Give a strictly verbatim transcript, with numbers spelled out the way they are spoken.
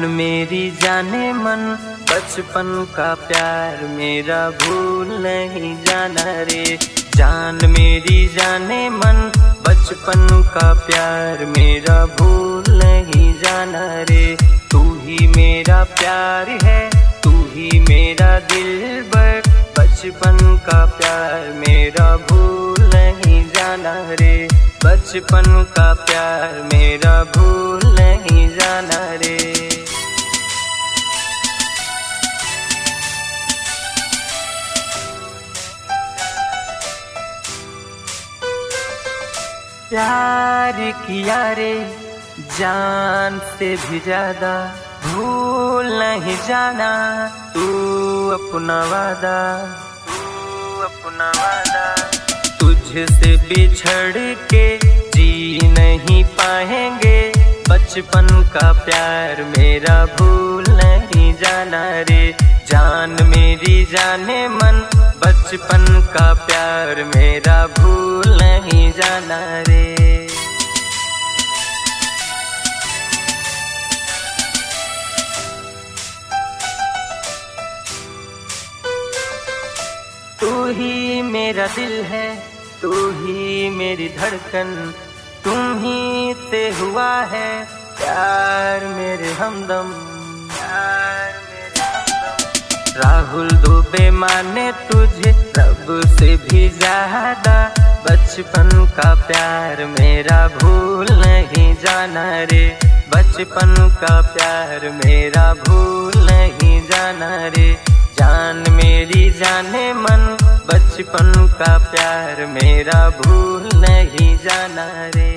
मेरी जाने मन, बचपन का प्यार मेरा भूल नहीं जाना रे। जान मेरी जाने मन, बचपन का प्यार मेरा भूल नहीं जाना रे। तू ही मेरा प्यार है, तू ही मेरा दिलबर, बचपन का प्यार मेरा भूल नहीं जाना रे। बचपन का प्यार मेरा भूल नहीं जाना रे। प्यार किया रे जान से भी ज्यादा, भूल नहीं जाना तू अपना वादा, तू अपना वादा। तुझसे बिछड़ के जी नहीं पाएंगे, बचपन का प्यार मेरा भूल नहीं जाना रे। जान मेरी जाने मन, बचपन का प्यार मेरा भूल नहीं जाना रे। तू ही मेरा दिल है, तू ही मेरी धड़कन, तुम ही से हुआ है प्यार मेरे हमदम, प्यार मेरे हमदम। राहुल दुबे माने तुझे रब से भी ज्यादा, बचपन का प्यार मेरा भूल नहीं जाना रे। बचपन का प्यार मेरा भूल नहीं जाना रे। जान मेरी जाने मन, बचपन का प्यार मेरा भूल नहीं जाना रे।